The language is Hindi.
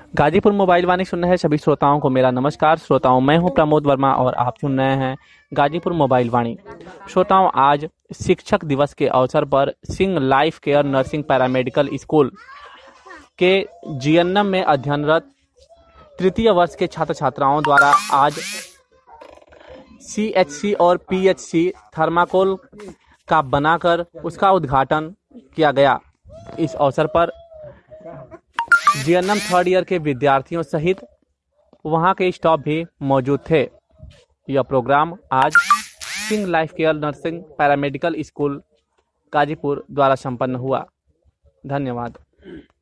गाजीपुर मोबाइल वाणी सुन रहे सभी श्रोताओं को मेरा नमस्कार। श्रोताओं, मैं हूं प्रमोद वर्मा और आप सुन रहे हैं गाजीपुर मोबाइल वाणी। श्रोताओं, आज शिक्षक दिवस के अवसर पर Singh life care nursing paramedical school के जीएनएम में अध्ययनरत तृतीय वर्ष के छात्र छात्राओं द्वारा आज सीएचसी और पीएचसी थर्माकोल का बनाकर उसका उद्घाटन किया गया। इस अवसर पर जीएनएम थर्ड ईयर के विद्यार्थियों सहित वहां के स्टाफ भी मौजूद थे। यह प्रोग्राम आज Singh life care nursing paramedical school Ghazipur द्वारा संपन्न हुआ। धन्यवाद।